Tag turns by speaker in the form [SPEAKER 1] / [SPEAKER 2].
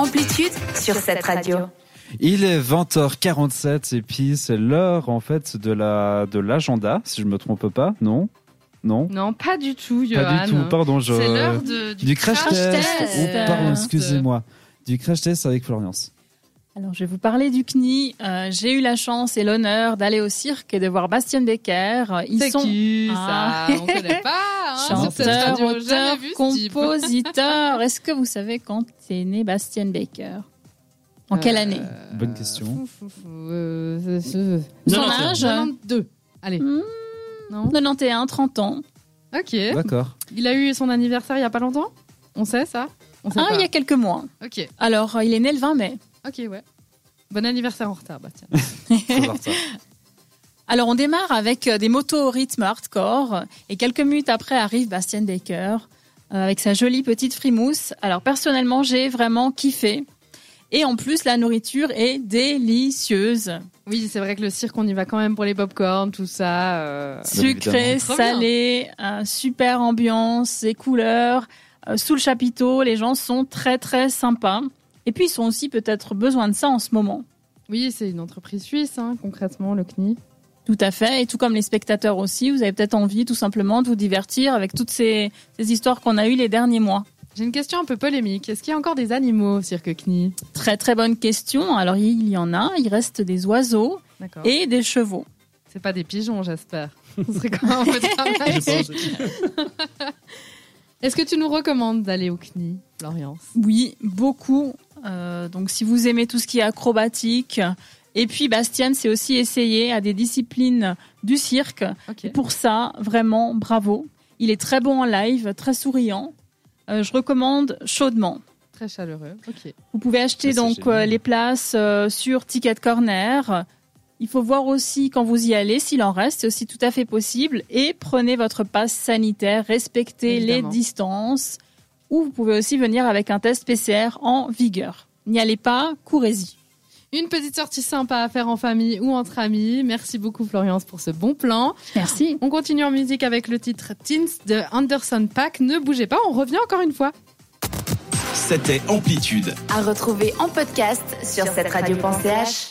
[SPEAKER 1] Amplitude sur cette radio.
[SPEAKER 2] Il est 20h47 et puis c'est l'heure en fait de l'agenda, si je me trompe pas, non,
[SPEAKER 3] pas du tout, Johan.
[SPEAKER 2] Pas du tout, pardon.
[SPEAKER 3] C'est l'heure
[SPEAKER 2] du crash test. Oh, pardon, excusez-moi. Du crash test avec Florence.
[SPEAKER 4] Alors, je vais vous parler du CNI. J'ai eu la chance et l'honneur d'aller au cirque et de voir Bastien Becker.
[SPEAKER 3] C'est qui, ça? On connaît pas,
[SPEAKER 4] chanteur, auteur, compositeur. Est-ce que vous savez quand est né Bastien Becker? En quelle année?
[SPEAKER 2] Bonne question.
[SPEAKER 4] Son âge?
[SPEAKER 3] 92. Allez.
[SPEAKER 4] Non. 91, 30 ans.
[SPEAKER 3] Ok.
[SPEAKER 2] D'accord.
[SPEAKER 3] Il a eu son anniversaire il y a pas longtemps? On sait ça?
[SPEAKER 4] Il y a quelques mois.
[SPEAKER 3] Ok.
[SPEAKER 4] Alors, il est né le 20 mai.
[SPEAKER 3] Ok, ouais. Bon anniversaire en retard, Bastien.
[SPEAKER 4] Alors, on démarre avec des motos au rythme hardcore. Et quelques minutes après arrive Bastien Becker avec sa jolie petite frimousse. Alors, personnellement, j'ai vraiment kiffé. Et en plus, la nourriture est délicieuse.
[SPEAKER 3] Oui, c'est vrai que le cirque, on y va quand même pour les pop-corn, tout ça.
[SPEAKER 4] Sucré, salé, super ambiance, et couleurs. Sous le chapiteau, les gens sont très très sympas. Et puis, ils ont aussi peut-être besoin de ça en ce moment.
[SPEAKER 3] Oui, c'est une entreprise suisse, concrètement, le CNI.
[SPEAKER 4] Tout à fait. Et tout comme les spectateurs aussi, vous avez peut-être envie tout simplement de vous divertir avec toutes ces histoires qu'on a eues les derniers mois.
[SPEAKER 3] J'ai une question un peu polémique. Est-ce qu'il y a encore des animaux au cirque CNI?
[SPEAKER 4] Très très bonne question. Alors il y en a. Il reste des oiseaux et des chevaux.
[SPEAKER 3] C'est pas des pigeons, j'espère. Ce serait quand même un peu travail. Est-ce que tu nous recommandes d'aller au CNI, Florence?
[SPEAKER 4] Oui, beaucoup. Donc si vous aimez tout ce qui est acrobatique. Et puis Bastien s'est aussi essayé à des disciplines du cirque. Okay. Et pour ça, vraiment, bravo. Il est très bon en live, très souriant. Je recommande chaudement.
[SPEAKER 3] Très chaleureux, ok.
[SPEAKER 4] Vous pouvez acheter les places sur Ticket Corner. Il faut voir aussi quand vous y allez, s'il en reste, c'est aussi tout à fait possible. Et prenez votre passe sanitaire, respectez les distances. Ou vous pouvez aussi venir avec un test PCR en vigueur. N'y allez pas, courez-y.
[SPEAKER 3] Une petite sortie sympa à faire en famille ou entre amis. Merci beaucoup Florence pour ce bon plan.
[SPEAKER 4] Merci.
[SPEAKER 3] On continue en musique avec le titre Teens de Anderson .Paak. Ne bougez pas, on revient encore une fois.
[SPEAKER 5] C'était Amplitude.
[SPEAKER 1] À retrouver en podcast sur cette radio.ch.